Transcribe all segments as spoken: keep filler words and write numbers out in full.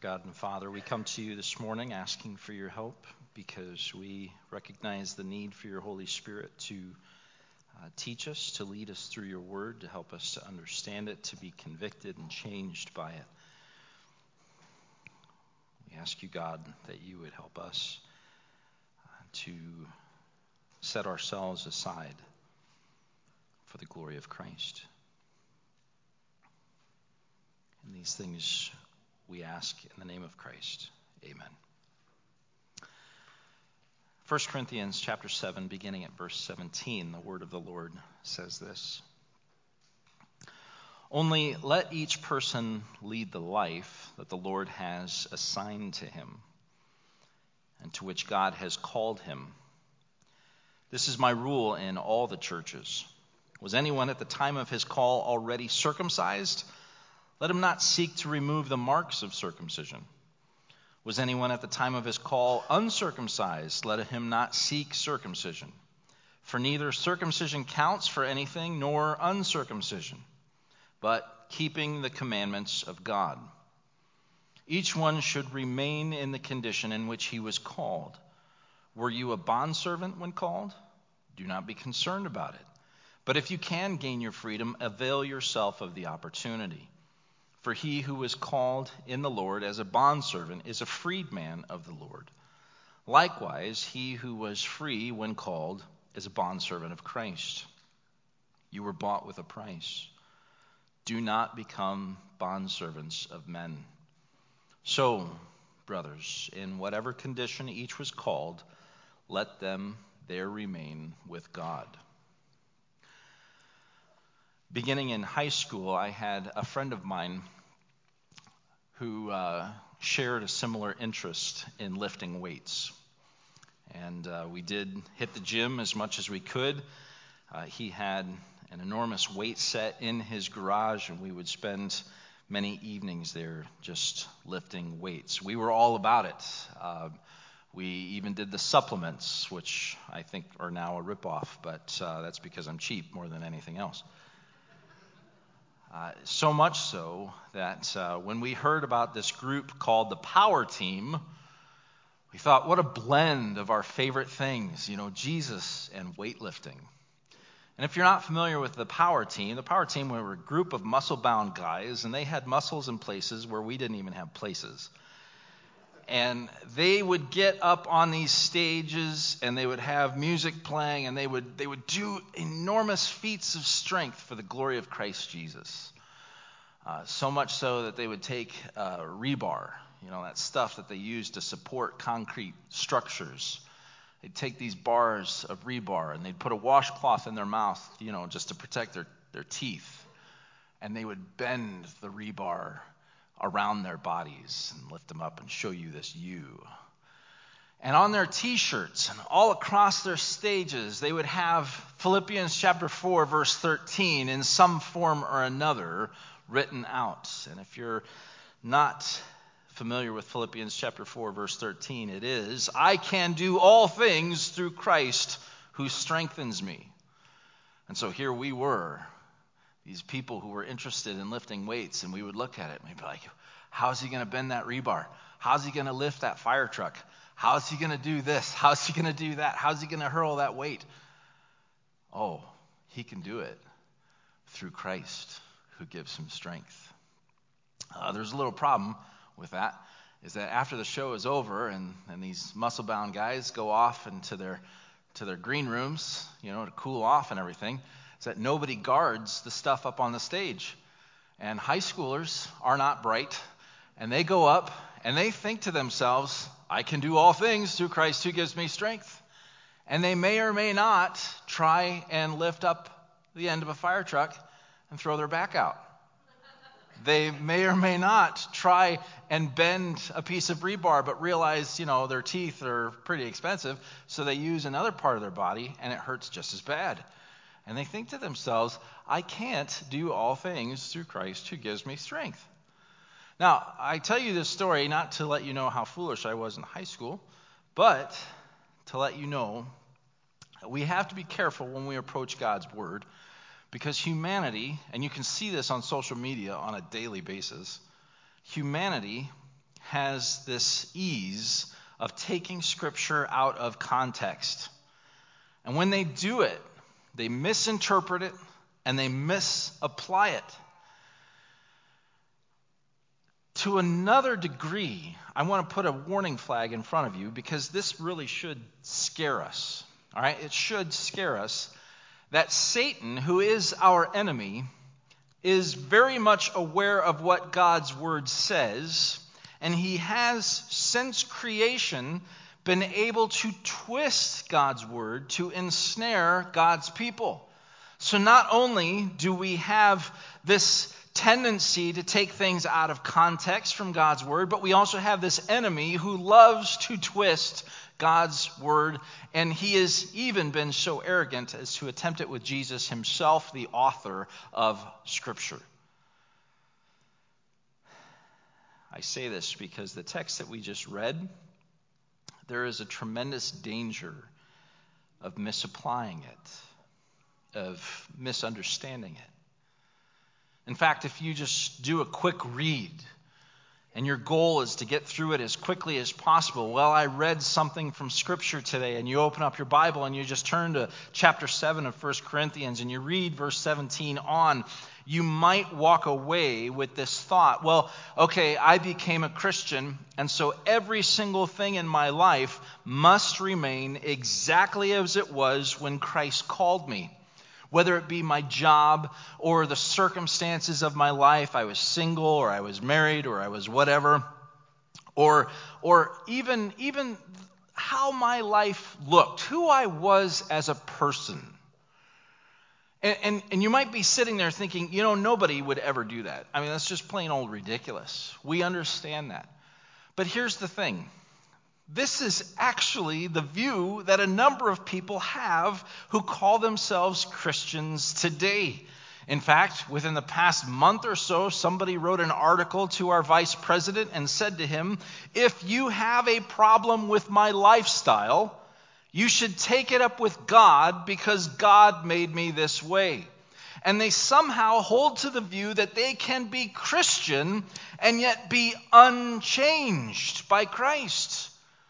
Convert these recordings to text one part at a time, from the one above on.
God and Father, we come to you this morning asking for your help because we recognize the need for your Holy Spirit to uh, teach us, to lead us through your word, to help us to understand it, to be convicted and changed by it. We ask you, God, that you would help us uh, to set ourselves aside for the glory of Christ. And these things we ask in the name of Christ. Amen. First Corinthians chapter seven, beginning at verse seventeen, the word of the Lord says this. Only let each person lead the life that the Lord has assigned to him, and to which God has called him. This is my rule in all the churches. Was anyone at the time of his call already circumcised? Let him not seek to remove the marks of circumcision. Was anyone at the time of his call uncircumcised? Let him not seek circumcision. For neither circumcision counts for anything, nor uncircumcision, but keeping the commandments of God. Each one should remain in the condition in which he was called. Were you a bondservant when called? Do not be concerned about it. But if you can gain your freedom, avail yourself of the opportunity. For he who is called in the Lord as a bondservant is a freedman of the Lord. Likewise, he who was free when called is a bondservant of Christ. You were bought with a price. Do not become bondservants of men. So, brothers, in whatever condition each was called, let them there remain with God. Beginning in high school, I had a friend of mine who uh, shared a similar interest in lifting weights. And uh, we did hit the gym as much as we could. Uh, he had an enormous weight set in his garage, and we would spend many evenings there just lifting weights. We were all about it. Uh, we even did the supplements, which I think are now a ripoff, but uh, that's because I'm cheap more than anything else. Uh, so much so that uh, when we heard about this group called the Power Team, we thought, what a blend of our favorite things, you know, Jesus and weightlifting. And if you're not familiar with the Power Team, the Power Team were a group of muscle-bound guys, and they had muscles in places where we didn't even have places. And they would get up on these stages, and they would have music playing, and they would they would do enormous feats of strength for the glory of Christ Jesus. Uh, so much so that they would take uh, rebar, you know, that stuff that they use to support concrete structures. They'd take these bars of rebar, and they'd put a washcloth in their mouth, you know, just to protect their, their teeth. And they would bend the rebar around their bodies and lift them up and show you this U. And on their t-shirts and all across their stages, they would have Philippians chapter four, verse thirteen in some form or another written out. And if you're not familiar with Philippians chapter four, verse thirteen, it is, I can do all things through Christ who strengthens me. And so here we were, these people who were interested in lifting weights, and we would look at it and we'd be like, how's he going to bend that rebar? How's he going to lift that fire truck? How's he going to do this? How's he going to do that? How's he going to hurl that weight? Oh, he can do it through Christ who gives him strength. Uh, there's a little problem with that, is that after the show is over and, and these muscle-bound guys go off into their to their green rooms, you know, to cool off and everything, is that nobody guards the stuff up on the stage. And high schoolers are not bright, and they go up and they think to themselves, I can do all things through Christ who gives me strength. And they may or may not try and lift up the end of a fire truck and throw their back out. They may or may not try and bend a piece of rebar, but realize, you know, their teeth are pretty expensive, so they use another part of their body, and it hurts just as bad. And they think to themselves, I can't do all things through Christ who gives me strength. Now, I tell you this story not to let you know how foolish I was in high school, but to let you know that we have to be careful when we approach God's word, because humanity, and you can see this on social media on a daily basis, humanity has this ease of taking Scripture out of context. And when they do it, they misinterpret it and they misapply it. To another degree, I want to put a warning flag in front of you because this really should scare us. All right, it should scare us that Satan, who is our enemy, is very much aware of what God's word says, and he has, since creation, been able to twist God's word to ensnare God's people. So not only do we have this tendency to take things out of context from God's word, but we also have this enemy who loves to twist God's word, and he has even been so arrogant as to attempt it with Jesus himself, the author of Scripture. I say this because the text that we just read, there is a tremendous danger of misapplying it, of misunderstanding it. In fact, if you just do a quick read and your goal is to get through it as quickly as possible, well, I read something from Scripture today, and you open up your Bible and you just turn to chapter seven of First Corinthians and you read verse seventeen on, you might walk away with this thought, well, okay, I became a Christian, and so every single thing in my life must remain exactly as it was when Christ called me. Whether it be my job or the circumstances of my life, I was single or I was married or I was whatever, or or even even how my life looked, who I was as a person. And, and, and you might be sitting there thinking, you know, nobody would ever do that. I mean, that's just plain old ridiculous. We understand that. But here's the thing. This is actually the view that a number of people have who call themselves Christians today. In fact, within the past month or so, somebody wrote an article to our vice president and said to him, if you have a problem with my lifestyle, you should take it up with God because God made me this way. And they somehow hold to the view that they can be Christian and yet be unchanged by Christ.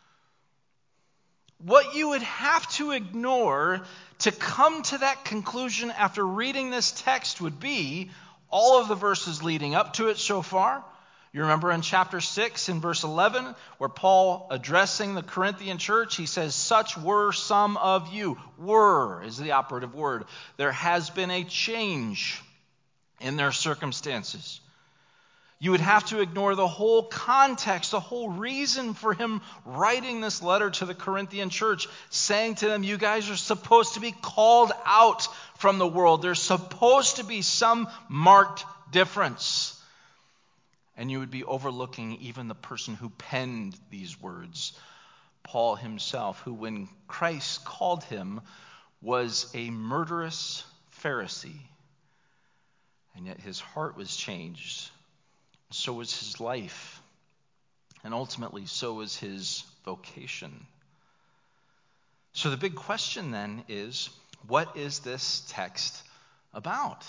What you would have to ignore to come to that conclusion after reading this text would be all of the verses leading up to it so far. You remember in chapter six, in verse eleven, where Paul, addressing the Corinthian church, he says, such were some of you. Were is the operative word. There has been a change in their circumstances. You would have to ignore the whole context, the whole reason for him writing this letter to the Corinthian church, saying to them, you guys are supposed to be called out from the world. There's supposed to be some marked difference. And you would be overlooking even the person who penned these words, Paul himself, who when Christ called him was a murderous Pharisee. And yet his heart was changed. So was his life. And ultimately, so was his vocation. So the big question then is, what is this text about?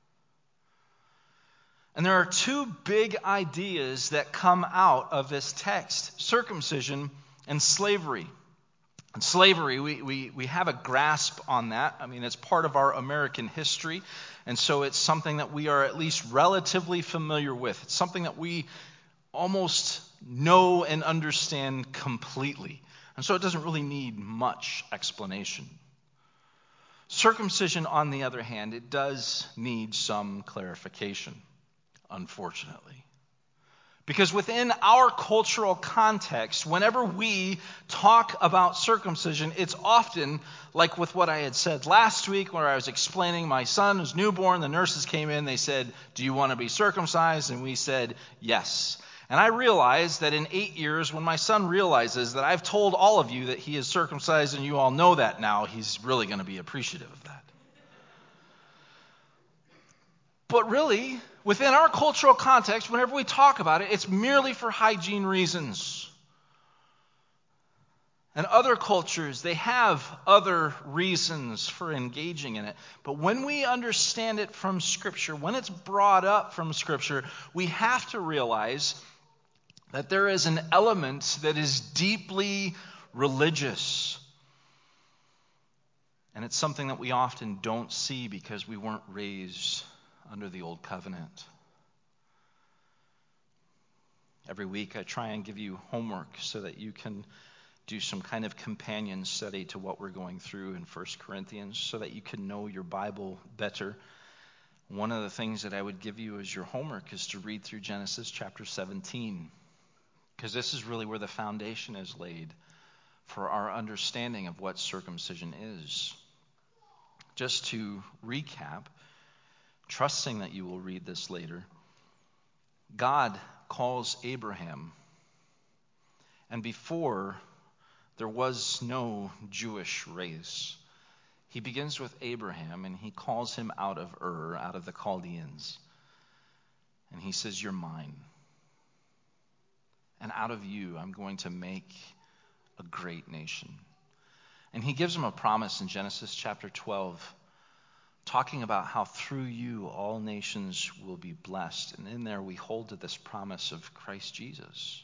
And there are two big ideas that come out of this text: circumcision and slavery. And slavery, we, we, we have a grasp on that. I mean, it's part of our American history. And so it's something that we are at least relatively familiar with. It's something that we almost know and understand completely. And so it doesn't really need much explanation. Circumcision, on the other hand, it does need some clarification, unfortunately. Because within our cultural context, whenever we talk about circumcision, it's often like with what I had said last week where I was explaining my son was newborn. The nurses came in. They said, do you want to be circumcised? And we said, yes. And I realized that in eight years, when my son realizes that I've told all of you that he is circumcised and you all know that now, he's really going to be appreciative of that. But really, within our cultural context, whenever we talk about it, it's merely for hygiene reasons. And other cultures, they have other reasons for engaging in it. But when we understand it from Scripture, when it's brought up from Scripture, we have to realize that there is an element that is deeply religious. And it's something that we often don't see because we weren't raised under the old covenant. Every week I try and give you homework so that you can do some kind of companion study to what we're going through in First Corinthians so that you can know your Bible better. One of the things that I would give you as your homework is to read through Genesis chapter seventeen, because this is really where the foundation is laid for our understanding of what circumcision is. Just to recap, trusting that you will read this later, God calls Abraham, and before there was no Jewish race, he begins with Abraham and he calls him out of Ur, out of the Chaldeans, and he says, "You're mine, and out of you I'm going to make a great nation." And he gives him a promise in Genesis chapter twelve, talking about how through you all nations will be blessed. And in there we hold to this promise of Christ Jesus.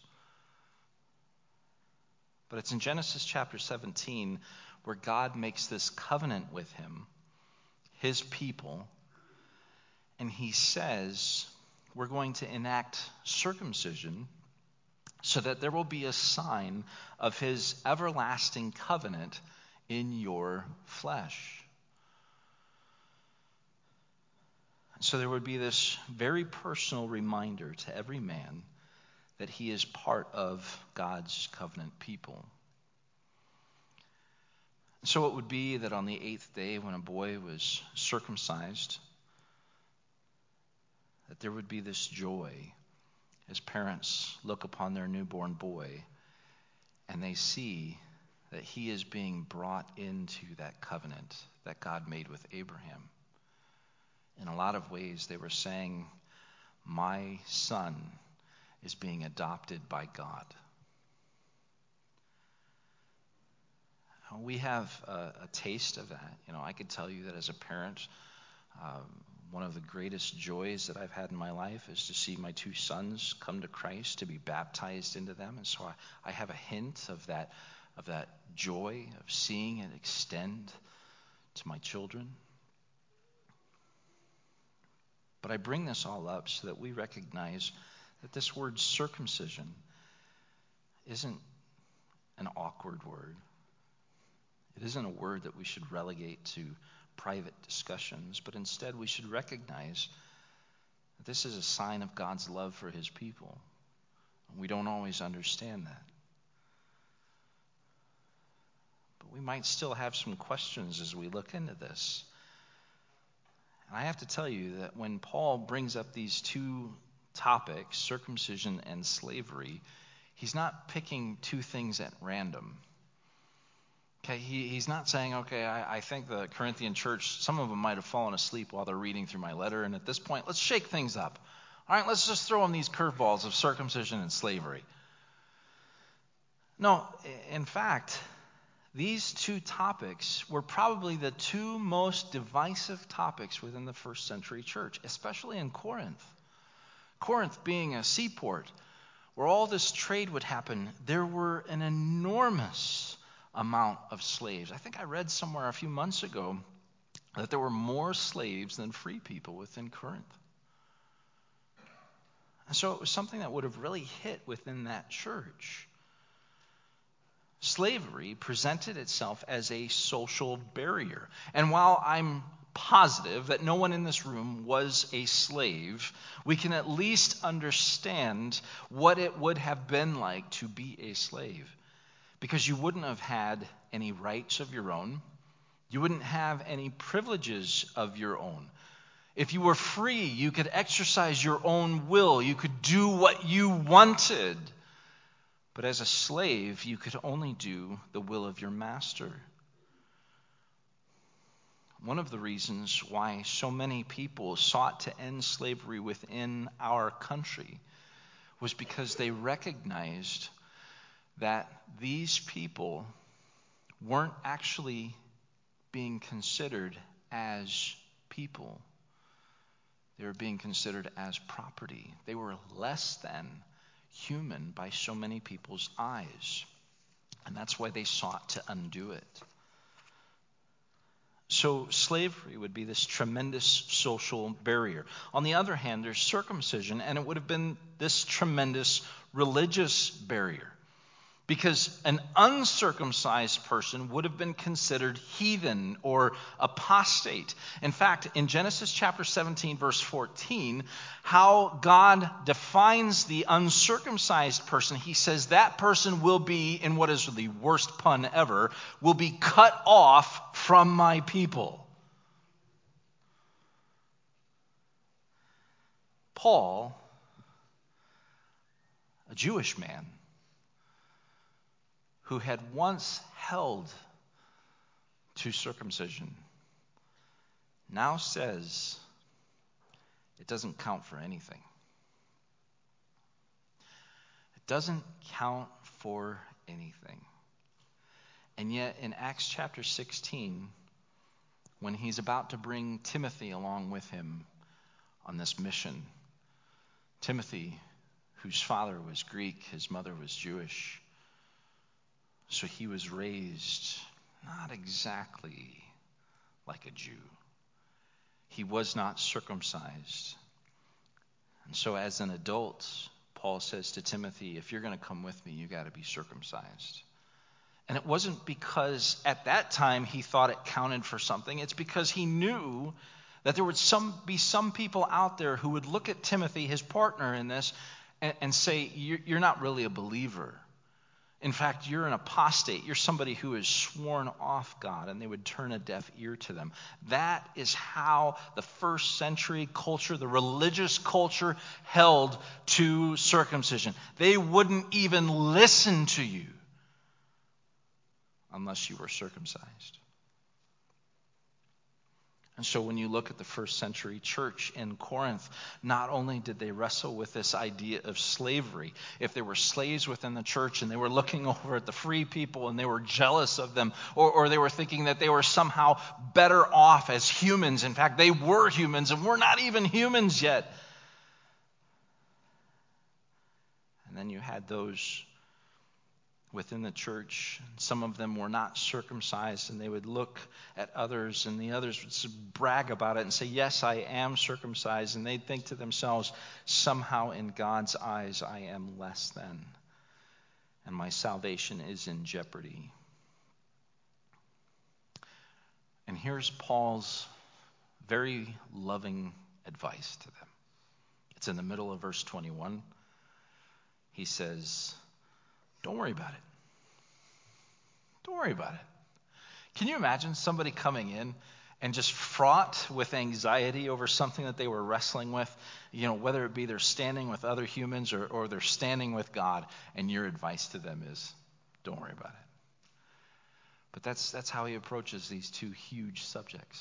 But it's in Genesis chapter seventeen where God makes this covenant with him, his people, and he says, we're going to enact circumcision so that there will be a sign of his everlasting covenant in your flesh. So there would be this very personal reminder to every man that he is part of God's covenant people. So it would be that on the eighth day when a boy was circumcised, that there would be this joy as parents look upon their newborn boy and they see that he is being brought into that covenant that God made with Abraham. In a lot of ways, they were saying, my son is being adopted by God. We have a, a taste of that. You know, I could tell you that as a parent, um, one of the greatest joys that I've had in my life is to see my two sons come to Christ, to be baptized into them. And so I, I have a hint of that, of that joy of seeing it extend to my children. But I bring this all up so that we recognize that this word circumcision isn't an awkward word. It isn't a word that we should relegate to private discussions, but instead we should recognize that this is a sign of God's love for his people. We don't always understand that. But we might still have some questions as we look into this. And I have to tell you that when Paul brings up these two topics, circumcision and slavery, he's not picking two things at random. Okay, he, he's not saying, okay, I, I think the Corinthian church, some of them might have fallen asleep while they're reading through my letter, and at this point, let's shake things up. All right, let's just throw them these curveballs of circumcision and slavery. No, in fact, these two topics were probably the two most divisive topics within the first century church, especially in Corinth. Corinth being a seaport where all this trade would happen, there were an enormous amount of slaves. I think I read somewhere a few months ago that there were more slaves than free people within Corinth. And so it was something that would have really hit within that church. Slavery presented itself as a social barrier. And while I'm positive that no one in this room was a slave, we can at least understand what it would have been like to be a slave. Because you wouldn't have had any rights of your own. You wouldn't have any privileges of your own. If you were free, you could exercise your own will. You could do what you wanted. But as a slave, you could only do the will of your master. One of the reasons why so many people sought to end slavery within our country was because they recognized that these people weren't actually being considered as people. They were being considered as property. They were less than human by so many people's eyes. And that's why they sought to undo it. So slavery would be this tremendous social barrier. On the other hand, there's circumcision, and it would have been this tremendous religious barrier. Because an uncircumcised person would have been considered heathen or apostate. In fact, in Genesis chapter seventeen, verse fourteen, how God defines the uncircumcised person, he says that person will be, in what is the worst pun ever, will be cut off from my people. Paul, a Jewish man, who had once held to circumcision, now says it doesn't count for anything. It doesn't count for anything. And yet in Acts chapter sixteen, when he's about to bring Timothy along with him on this mission, Timothy, whose father was Greek, his mother was Jewish, so he was raised not exactly like a Jew. He was not circumcised. And so as an adult, Paul says to Timothy, if you're going to come with me, you got to be circumcised. And it wasn't because at that time he thought it counted for something. It's because he knew that there would some be some people out there who would look at Timothy, his partner in this, and, and say, you're, you're not really a believer. In fact, you're an apostate. You're somebody who is sworn off God, and they would turn a deaf ear to them. That is how the first century culture, the religious culture, held to circumcision. They wouldn't even listen to you unless you were circumcised. And so when you look at the first century church in Corinth, not only did they wrestle with this idea of slavery, if there were slaves within the church and they were looking over at the free people and they were jealous of them, or, or they were thinking that they were somehow better off as humans. In fact, they were humans and we're not even humans yet. And then you had those within the church, some of them were not circumcised, and they would look at others, and the others would brag about it and say, yes, I am circumcised, and they'd think to themselves, somehow in God's eyes I am less than, and my salvation is in jeopardy. And here's Paul's very loving advice to them. It's in the middle of verse twenty-one. He says, don't worry about it. Don't worry about it. Can you imagine somebody coming in and just fraught with anxiety over something that they were wrestling with? You know, whether it be they're standing with other humans or, or they're standing with God, and your advice to them is, don't worry about it. But that's that's how he approaches these two huge subjects.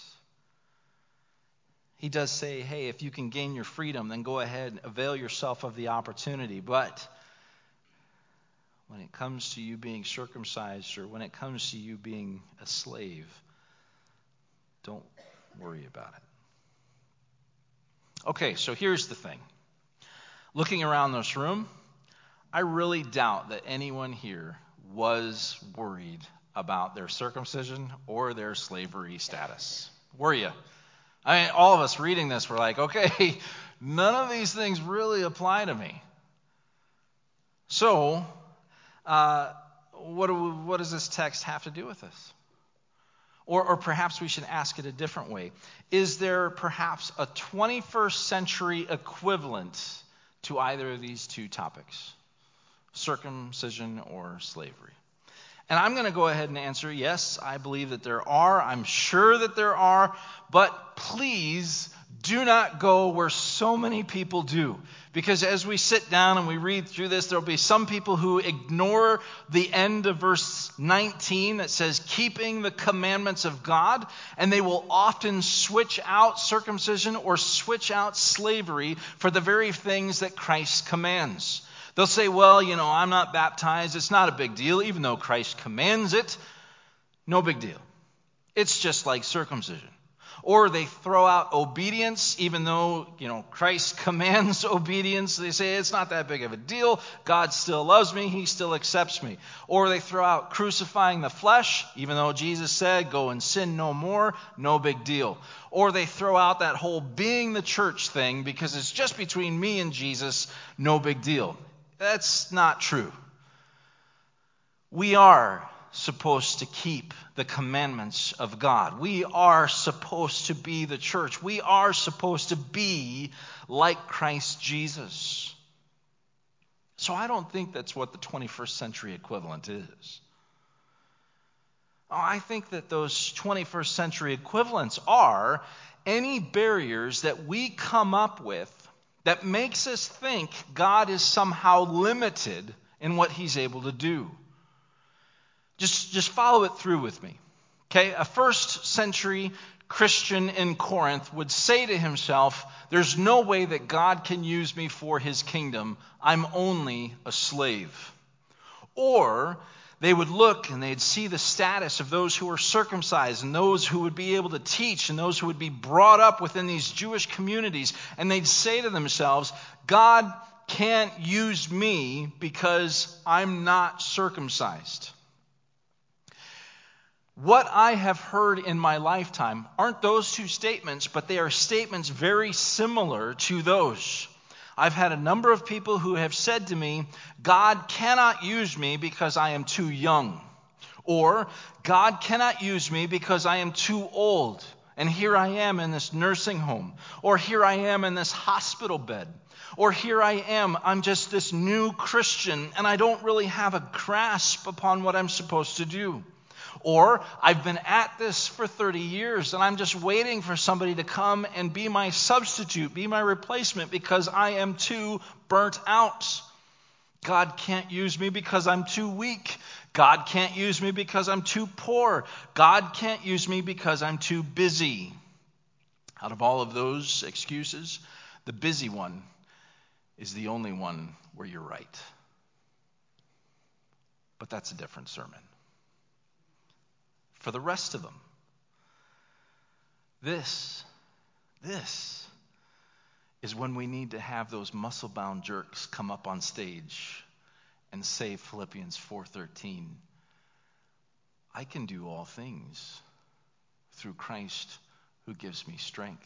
He does say, hey, if you can gain your freedom, then go ahead and avail yourself of the opportunity. But when it comes to you being circumcised, or when it comes to you being a slave, don't worry about it. Okay, so here's the thing. Looking around this room, I really doubt that anyone here was worried about their circumcision or their slavery status. Were you? I mean, all of us reading this, we're like, okay, none of these things really apply to me. So, Uh, what, do we, what does this text have to do with us? Or, or perhaps we should ask it a different way. Is there perhaps a twenty-first century equivalent to either of these two topics? Circumcision or slavery? And I'm going to go ahead and answer, yes, I believe that there are. I'm sure that there are. But please do not go where so many people do. Because as we sit down and we read through this, there will be some people who ignore the end of verse nineteen that says, keeping the commandments of God, and they will often switch out circumcision or switch out slavery for the very things that Christ commands. They'll say, well, you know, I'm not baptized. It's not a big deal, even though Christ commands it. No big deal. It's just like circumcision. Or they throw out obedience, even though, you know, Christ commands obedience. They say, it's not that big of a deal. God still loves me. He still accepts me. Or they throw out crucifying the flesh, even though Jesus said, go and sin no more. No big deal. Or they throw out that whole being the church thing because it's just between me and Jesus. No big deal. That's not true. We are supposed to keep the commandments of God. We are supposed to be the church. We are supposed to be like Christ Jesus. So I don't think that's what the twenty-first century equivalent is. I think that those twenty-first century equivalents are any barriers that we come up with that makes us think God is somehow limited in what he's able to do. Just, just follow it through with me. Okay, a first century Christian in Corinth would say to himself, there's no way that God can use me for his kingdom. I'm only a slave. Or they would look and they'd see the status of those who were circumcised and those who would be able to teach and those who would be brought up within these Jewish communities. And they'd say to themselves, God can't use me because I'm not circumcised. What I have heard in my lifetime aren't those two statements, but they are statements very similar to those. I've had a number of people who have said to me, God cannot use me because I am too young. Or, God cannot use me because I am too old. And here I am in this nursing home. Or here I am in this hospital bed. Or here I am, I'm just this new Christian and I don't really have a grasp upon what I'm supposed to do. Or I've been at this for thirty years and I'm just waiting for somebody to come and be my substitute, be my replacement because I am too burnt out. God can't use me because I'm too weak. God can't use me because I'm too poor. God can't use me because I'm too busy. Out of all of those excuses, the busy one is the only one where you're right. But that's a different sermon. For the rest of them, this, this is when we need to have those muscle-bound jerks come up on stage and say Philippians four thirteen, I can do all things through Christ who gives me strength.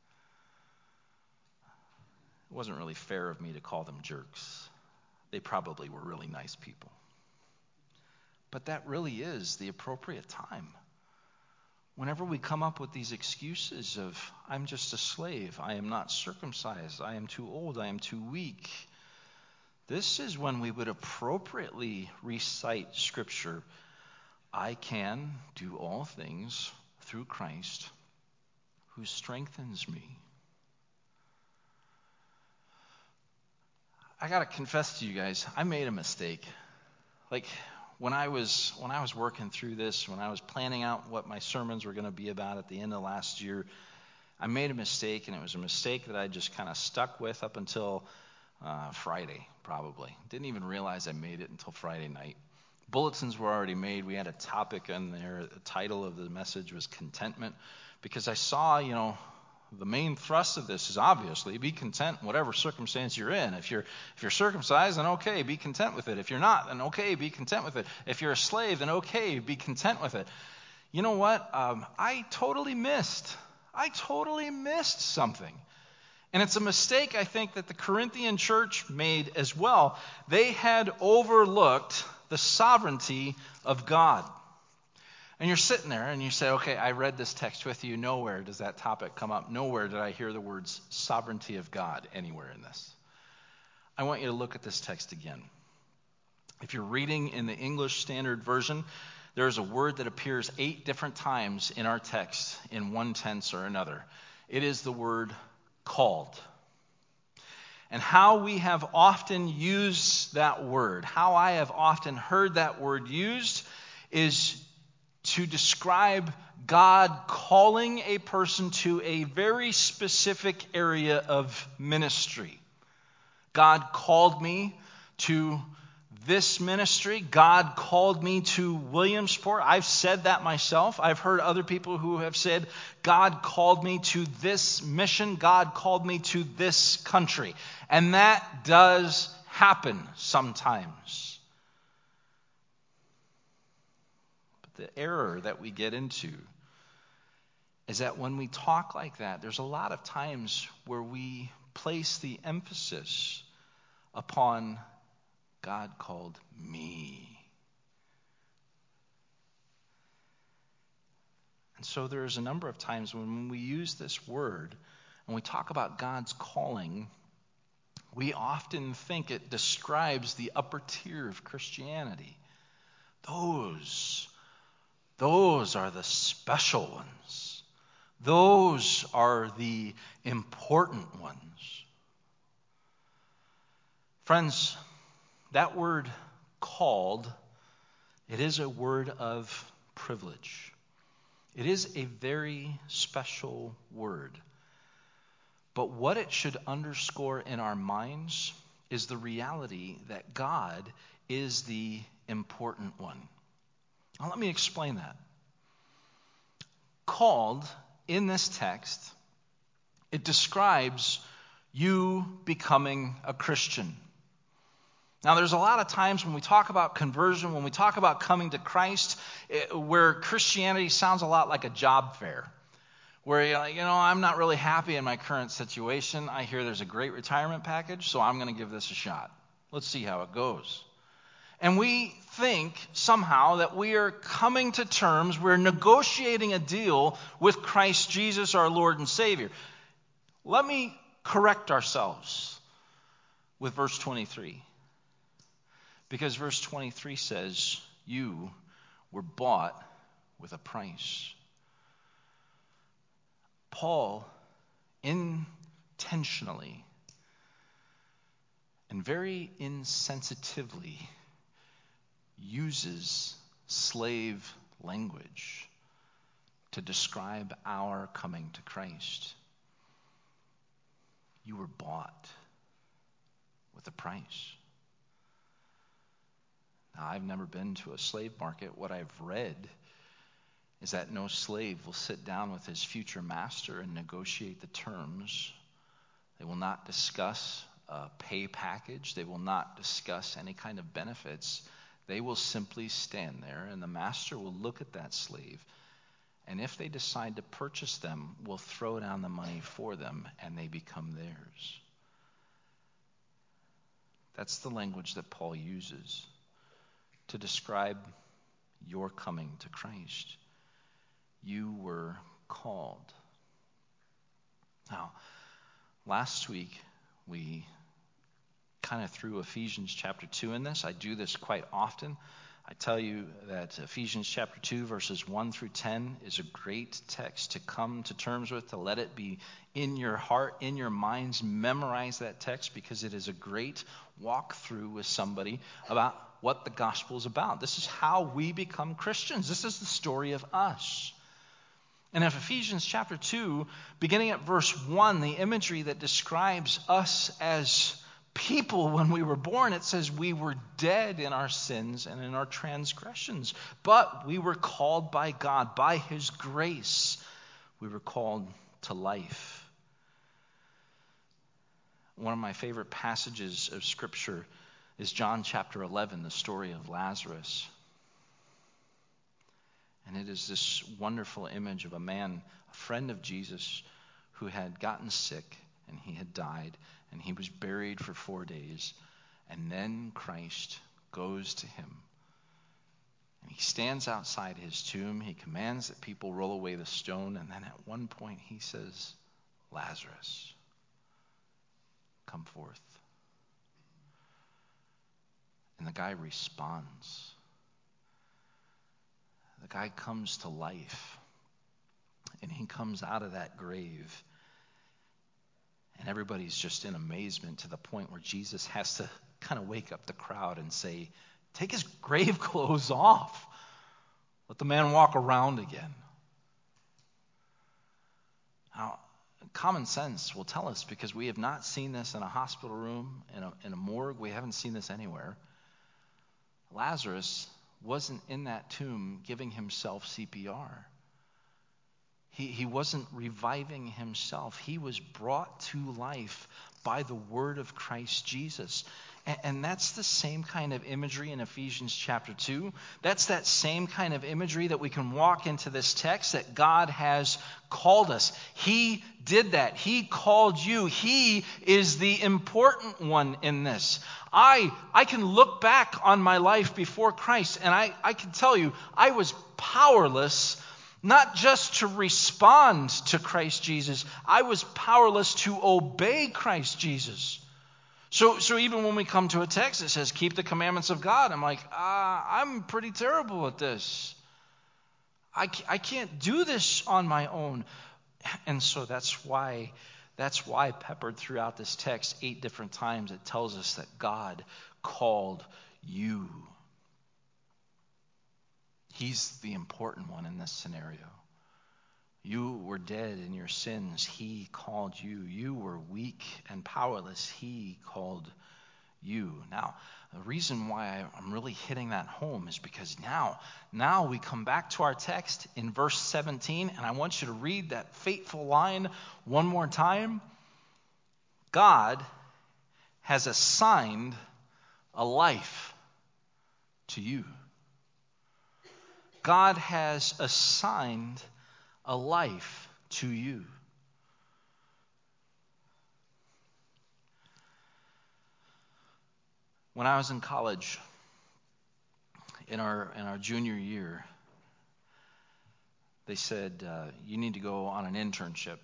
It wasn't really fair of me to call them jerks. They probably were really nice people. But that really is the appropriate time. Whenever we come up with these excuses of, I'm just a slave, I am not circumcised, I am too old, I am too weak, this is when we would appropriately recite Scripture. I can do all things through Christ who strengthens me. I got to confess to you guys, I made a mistake. Like, When I was when I was working through this, when I was planning out what my sermons were going to be about at the end of last year, I made a mistake, and it was a mistake that I just kind of stuck with up until uh, Friday, probably. Didn't even realize I made it until Friday night. Bulletins were already made. We had a topic in there. The title of the message was contentment, because I saw, you know, the main thrust of this is obviously be content in whatever circumstance you're in. If you're if you're circumcised, then okay, be content with it. If you're not, then okay, be content with it. If you're a slave, then okay, be content with it. You know what? Um, I totally missed. I totally missed something. And it's a mistake I think that the Corinthian church made as well. They had overlooked the sovereignty of God. And you're sitting there and you say, okay, I read this text with you. Nowhere does that topic come up. Nowhere did I hear the words sovereignty of God anywhere in this. I want you to look at this text again. If you're reading in the English Standard Version, there's a word that appears eight different times in our text in one tense or another. It is the word called. And how we have often used that word, how I have often heard that word used, is to describe God calling a person to a very specific area of ministry. God called me to this ministry. God called me to Williamsport. I've said that myself. I've heard other people who have said, God called me to this mission. God called me to this country. And that does happen sometimes. But the error that we get into is that when we talk like that, there's a lot of times where we place the emphasis upon God called me. And so there's a number of times when we use this word and we talk about God's calling, we often think it describes the upper tier of Christianity. Those, those are the special ones. Those are the important ones. Friends, that word called, it is a word of privilege. It is a very special word. But what it should underscore in our minds is the reality that God is the important one. Now, let me explain that. Called, in this text, it describes you becoming a Christian. Now, there's a lot of times when we talk about conversion, when we talk about coming to Christ, it, where Christianity sounds a lot like a job fair. Where you're like, you know, I'm not really happy in my current situation. I hear there's a great retirement package, so I'm going to give this a shot. Let's see how it goes. And we think somehow that we are coming to terms, we're negotiating a deal with Christ Jesus, our Lord and Savior. Let me correct ourselves with verse twenty-three. Because verse twenty-three says, you were bought with a price. Paul intentionally and very insensitively uses slave language to describe our coming to Christ. You were bought with a price. Now, I've never been to a slave market. What I've read is that no slave will sit down with his future master and negotiate the terms. They will not discuss a pay package. They will not discuss any kind of benefits. They will simply stand there, and the master will look at that slave, and if they decide to purchase them, will throw down the money for them, and they become theirs. That's the language that Paul uses to describe your coming to Christ. You were called. Now, last week we kind of threw Ephesians chapter two in this. I do this quite often. I tell you that Ephesians chapter two, verses one through ten is a great text to come to terms with, to let it be in your heart, in your minds. Memorize that text because it is a great walkthrough with somebody about what the gospel is about. This is how we become Christians. This is the story of us. And in Ephesians chapter two, beginning at verse one, the imagery that describes us as people when we were born, it says we were dead in our sins and in our transgressions, but we were called by God, by his grace, we were called to life. One of my favorite passages of Scripture is John chapter eleven, the story of Lazarus. And it is this wonderful image of a man, a friend of Jesus, who had gotten sick and he had died and he was buried for four days. And then Christ goes to him and he stands outside his tomb. He commands that people roll away the stone. And then at one point he says, Lazarus, come forth. And the guy responds. The guy comes to life, and he comes out of that grave, and everybody's just in amazement to the point where Jesus has to kind of wake up the crowd and say, take his grave clothes off. Let the man walk around again. Now, common sense will tell us, because we have not seen this in a hospital room, in a, in a morgue, we haven't seen this anywhere. Lazarus wasn't in that tomb giving himself C P R. He, he wasn't reviving himself. He was brought to life by the word of Christ Jesus. And, and that's the same kind of imagery in Ephesians chapter two. That's that same kind of imagery that we can walk into this text, that God has called us. He did that. He called you. He is the important one in this. I I can look back on my life before Christ, and I, I can tell you, I was powerless not just to respond to Christ Jesus, I was powerless to obey Christ Jesus. So, so even when we come to a text that says, keep the commandments of God, I'm like, uh, I'm pretty terrible at this. I, I can't do this on my own. And so that's why, that's why peppered throughout this text eight different times, it tells us that God called you. He's the important one in this scenario. You were dead in your sins. He called you. You were weak and powerless. He called you. Now, the reason why I'm really hitting that home is because now, now we come back to our text in verse seventeen, and I want you to read that fateful line one more time. God has assigned a life to you. God has assigned a life to you. When I was in college, in our in our junior year, they said, uh, you need to go on an internship.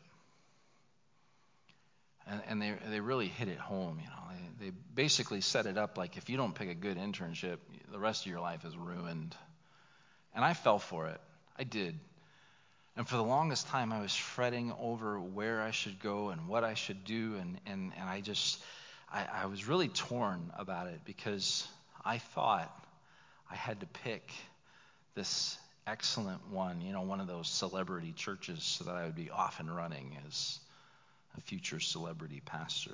And, and they they really hit it home, you know. They, they basically set it up like, if you don't pick a good internship, the rest of your life is ruined. And I fell for it. I did. And for the longest time, I was fretting over where I should go and what I should do. And, and, and I just, I, I was really torn about it, because I thought I had to pick this excellent one, you know, one of those celebrity churches, so that I would be off and running as a future celebrity pastor.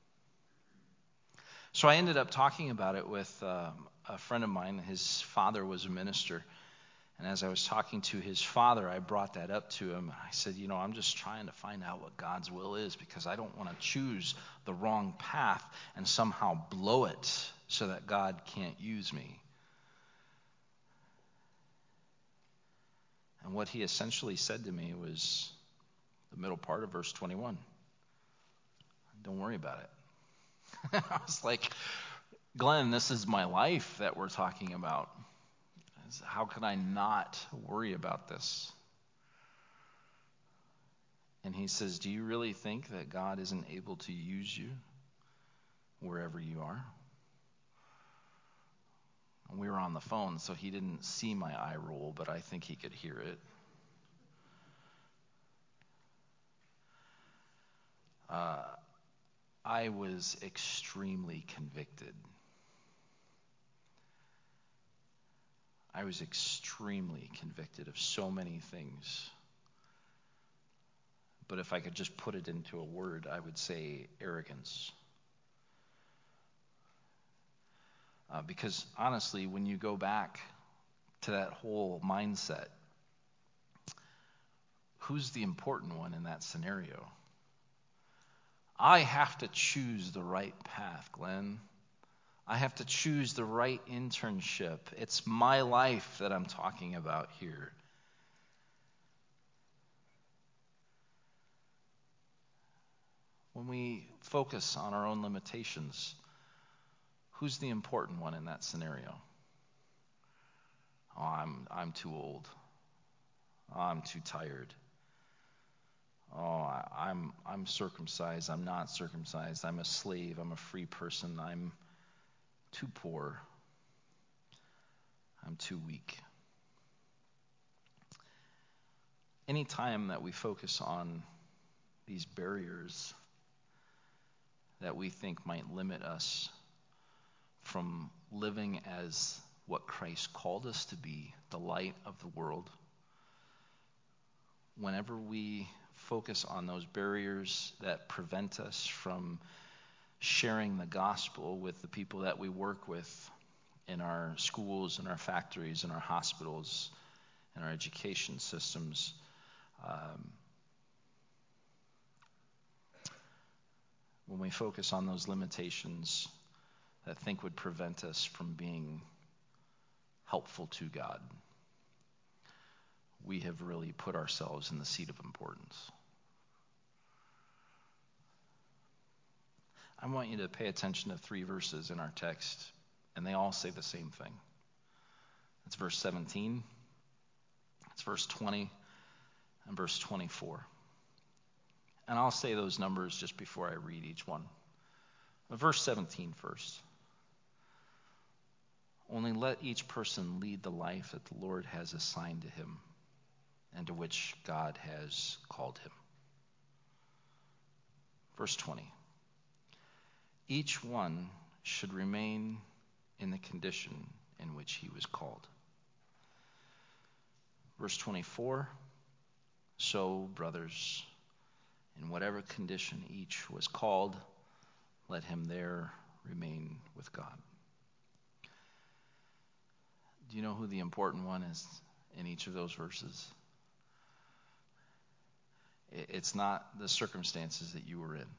So I ended up talking about it with uh, a friend of mine. His father was a minister. And as I was talking to his father, I brought that up to him. I said, you know, I'm just trying to find out what God's will is, because I don't want to choose the wrong path and somehow blow it so that God can't use me. And what he essentially said to me was the middle part of verse twenty-one. Don't worry about it. I was like, Glenn, this is my life that we're talking about. How could I not worry about this? And he says, do you really think that God isn't able to use you wherever you are? And we were on the phone, so he didn't see my eye roll, but I think he could hear it. Uh, I was extremely convicted. I was extremely convicted of so many things. But if I could just put it into a word, I would say arrogance. Uh, because honestly, when you go back to that whole mindset, who's the important one in that scenario? I have to choose the right path, Glenn. I have to choose the right internship. It's my life that I'm talking about here. When we focus on our own limitations, who's the important one in that scenario? Oh, I'm I'm too old. Oh, I'm too tired. Oh, I, I'm I'm circumcised. I'm not circumcised. I'm a slave. I'm a free person. I'm too poor. I'm too weak. Any time that we focus on these barriers that we think might limit us from living as what Christ called us to be, the light of the world, whenever we focus on those barriers that prevent us from sharing the gospel with the people that we work with, in our schools, in our factories, in our hospitals, in our education systems. Um, when we focus on those limitations that I think would prevent us from being helpful to God, we have really put ourselves in the seat of importance. I want you to pay attention to three verses in our text, and they all say the same thing. It's verse seventeen, it's verse twenty, and verse twenty-four. And I'll say those numbers just before I read each one. Verse seventeen first. Only let each person lead the life that the Lord has assigned to him and to which God has called him. Verse twenty. Each one should remain in the condition in which he was called. Verse twenty-four. So, brothers, in whatever condition each was called, let him there remain with God. Do you know who the important one is in each of those verses? It's not the circumstances that you were in.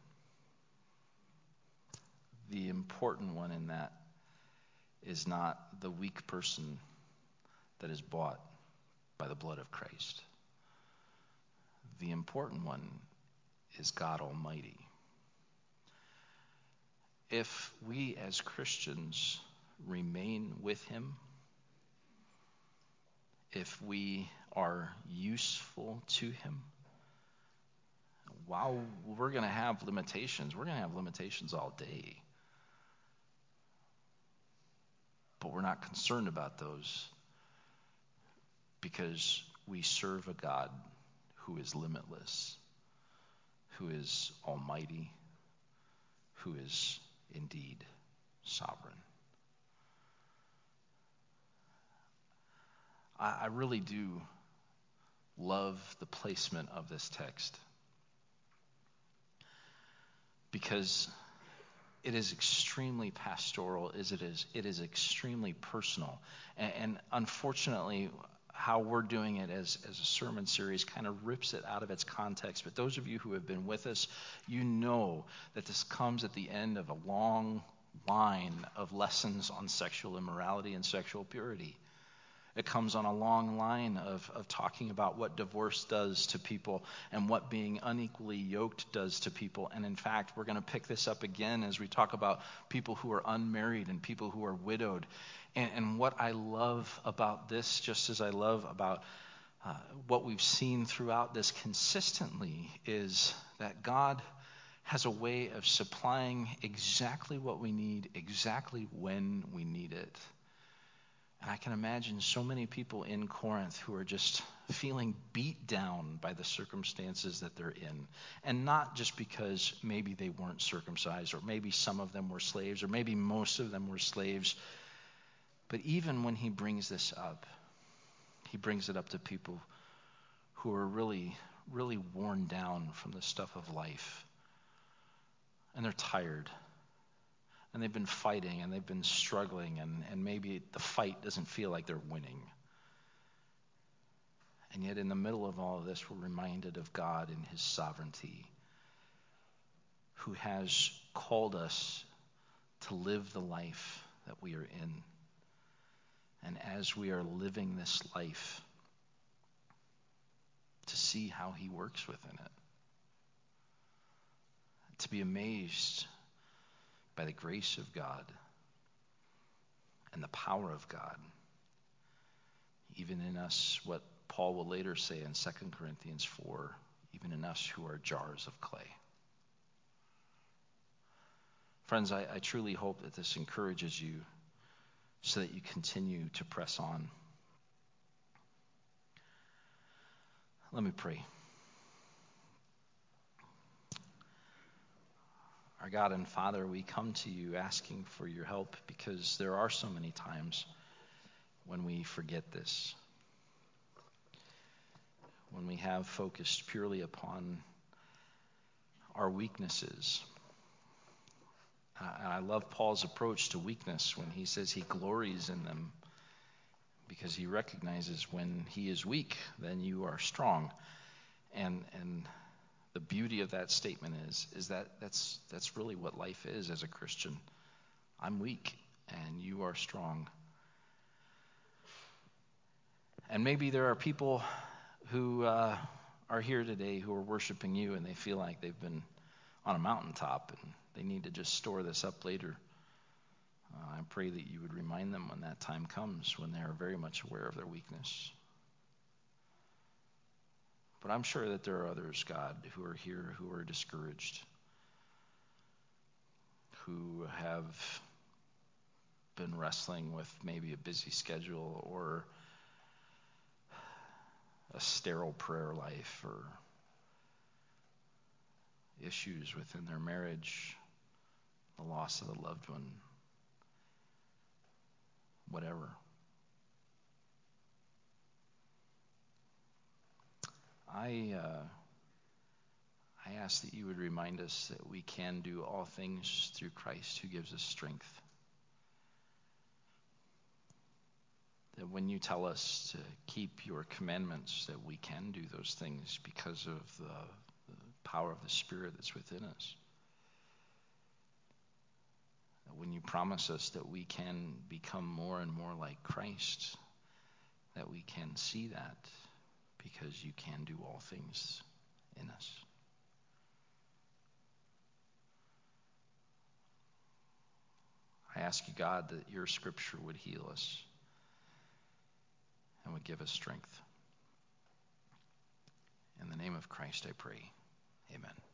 The important one in that is not the weak person that is bought by the blood of Christ. The important one is God Almighty. If we as Christians remain with him, if we are useful to him, while we're going to have limitations, we're going to have limitations all day. But we're not concerned about those because we serve a God who is limitless, who is almighty, who is indeed sovereign. I, I really do love the placement of this text because it is extremely pastoral, as it is. It is extremely personal. And, and unfortunately, how we're doing it as, as a sermon series kind of rips it out of its context. But those of you who have been with us, you know that this comes at the end of a long line of lessons on sexual immorality and sexual purity. It comes on a long line of, of talking about what divorce does to people and what being unequally yoked does to people. And in fact, we're going to pick this up again as we talk about people who are unmarried and people who are widowed. And, and what I love about this, just as I love about uh, what we've seen throughout this consistently, is that God has a way of supplying exactly what we need, exactly when we need it. And I can imagine so many people in Corinth who are just feeling beat down by the circumstances that they're in. And not just because maybe they weren't circumcised, or maybe some of them were slaves, or maybe most of them were slaves. But even when he brings this up, he brings it up to people who are really, really worn down from the stuff of life. And they're tired. And they've been fighting and they've been struggling, and, and maybe the fight doesn't feel like they're winning. And yet in the middle of all of this, we're reminded of God in his sovereignty, who has called us to live the life that we are in. And as we are living this life, to see how he works within it. To be amazed by the grace of God and the power of God, even in us, what Paul will later say in Second Corinthians four, even in us who are jars of clay. Friends, I, I truly hope that this encourages you so that you continue to press on. Let me pray. Our God and Father, we come to you asking for your help because there are so many times when we forget this. When we have focused purely upon our weaknesses Uh, and I love Paul's approach to weakness when he says he glories in them, because he recognizes when he is weak, then you are strong. And and the beauty of that statement is is that that's that's really what life is as a Christian. I'm weak and you are strong. And maybe there are people who uh, are here today who are worshiping you, and they feel like they've been on a mountaintop and they need to just store this up later. Uh, I pray that you would remind them when that time comes, when they are very much aware of their weakness. But I'm sure that there are others, God, who are here who are discouraged, who have been wrestling with maybe a busy schedule or a sterile prayer life or issues within their marriage, the loss of a loved one, whatever. I uh, I ask that you would remind us that we can do all things through Christ who gives us strength. That when you tell us to keep your commandments, that we can do those things because of the, the power of the Spirit that's within us. That when you promise us that we can become more and more like Christ, that we can see that because you can do all things in us. I ask you, God, that your scripture would heal us and would give us strength. In the name of Christ I pray. Amen.